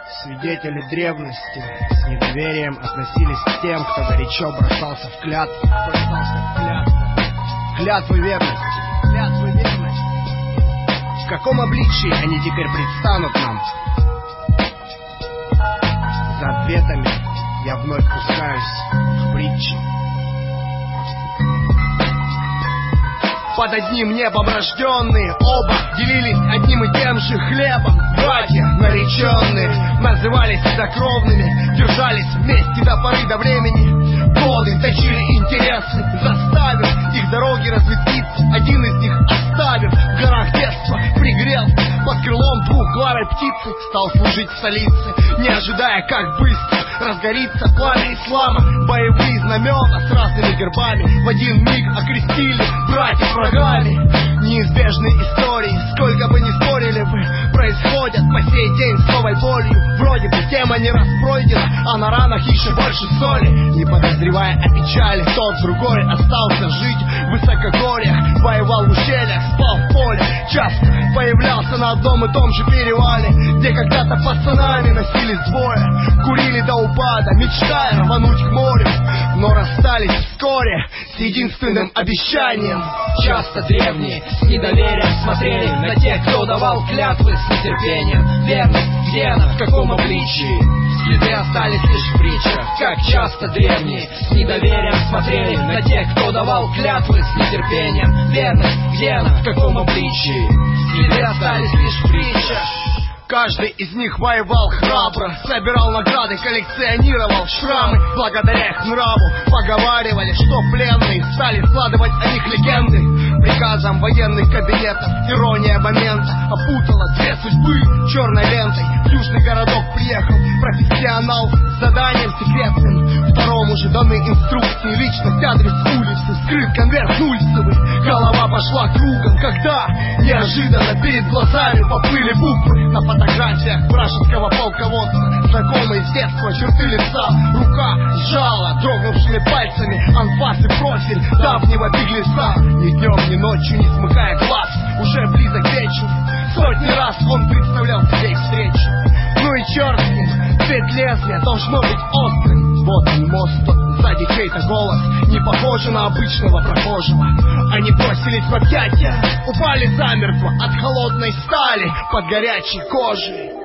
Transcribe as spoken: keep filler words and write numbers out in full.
Свидетели древности с недоверием относились к тем, кто горячо бросался в клятву. Бросался в клятву. Клятвы верности. Клятвы верности. В каком обличии они теперь предстанут нам? За ответами я вновь пускаюсь в притчи. Под одним небом рожденные оба делились одним и тем же хлебом. Братья нареченные назывались едокровными, держались вместе до поры до времени. Годы точили интересы, заставив их дороги разветвиться. Один из них, оставив в горах детства, пригрел под крылом двухглавой птицы, стал служить в столице, не ожидая, как быстро разгорится пламя ислама. Боевые знамена с разными гербами в один миг окрестили братьев врагами. Неизбежные истории, сколько бы ни спорили вы, происходят по сей день с новой болью. Вроде бы тема не раз пройдена, а на ранах еще больше соли. Не подозревая о печали, тот другой остался жить в высокогорьях, воевал в ущельях, спал в поле, часто появлялся на одном и том же перевале, где когда-то пацанами носились двое, курили до упада, мечтая рвануть к морю, но расстались вскоре с единственным обещанием. Часто древние с недоверием смотрели на тех, кто давал клятвы с нетерпением. Верность где она, в каком обличии? Следы остались лишь в притчах. Как часто древние с недоверием смотрели на тех, кто давал клятвы с нетерпением. Верность где она, в каком обличии? Следы остались лишь в притчах. Каждый из них воевал храбро, собирал награды, коллекционировал шрамы. Благодаря их нраву поговаривали, что пленные стали складывать о них легенды. Приказом военных кабинетов ирония момента опутала две судьбы черной лентой. В южный городок приехал профессионал с заданием секретным. Второму же даны инструкции, личность, адрес улицы, скрыт конверт ульцевый. Голова пошла кругом, когда неожиданно перед глазами поплыли буквы на фотографиях вражеского полководца. Знакомые с детства черты лица, рука сжала дрогнувшими пальцами анфас и профиль давнего беглеца. Ни днем, ни ночью не смыкая глаз, уже близок вечер, сотни раз он представлял себе их встречу. Ну и черт с ним, цвет лезвия должно быть острым. Вот он мост, сзади чей-то голос, не похожий на обычного прохожего. Они бросились в объятия, упали замертво от холодной стали под горячей кожей.